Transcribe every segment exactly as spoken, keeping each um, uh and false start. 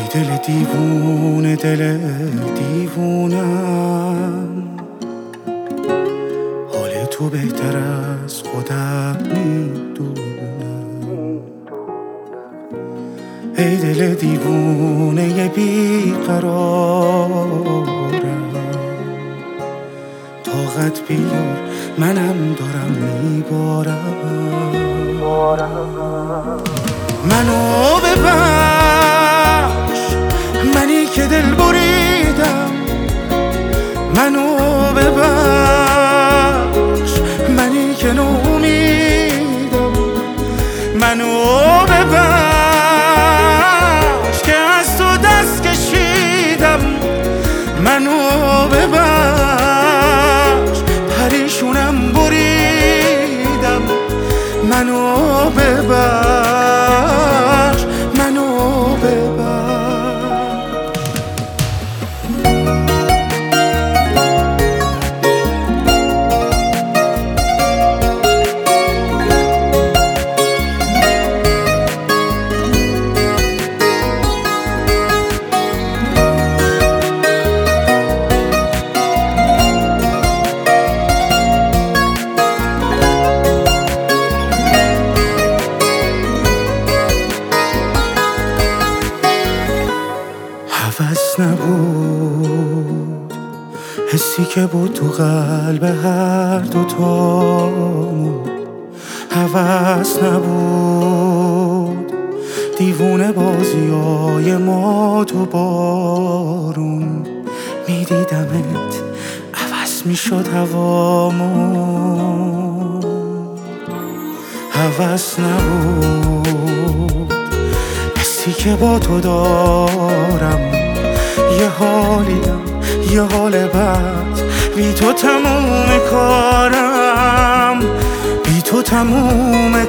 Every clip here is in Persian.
دل دیوونه دل دیوونم، حال تو بهتر از خودم میدونم. ای دل دیوونه بیقرارم، طاقت بیار منم دارم میبارم. منو ببخش منی که دل بریدم، منو ببخش منی که نومیدم، منو ببخش که از تو دست کشیدم، منو ببخش پریشونم بریدم، منو ببخش منو ببخش. هوس نبود حسی که بود تو قلب هر دوتامون، هوس نبود دیوونه بازیای ما تو بارون. میدیدمت عوض میشد هوامون، هوس نبود حسی که با تو دارم، یه حالیم یه حال بد، بی تو تموم کارم، بی تو تموم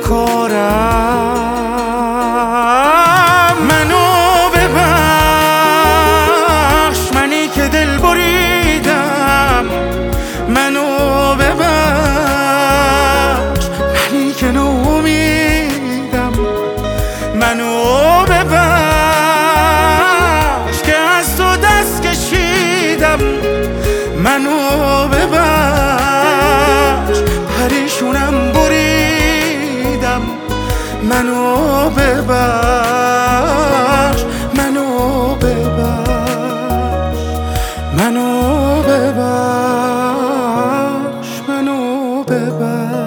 کارم. منو ببخش منی که دل بریدم، منو ببخش منی که نومیدم، منو ببخش که از تو دست کشیدم، منو ببخش پریشونم بریدم، منو ببخش منو ببخش منو ببخش منو ببخش.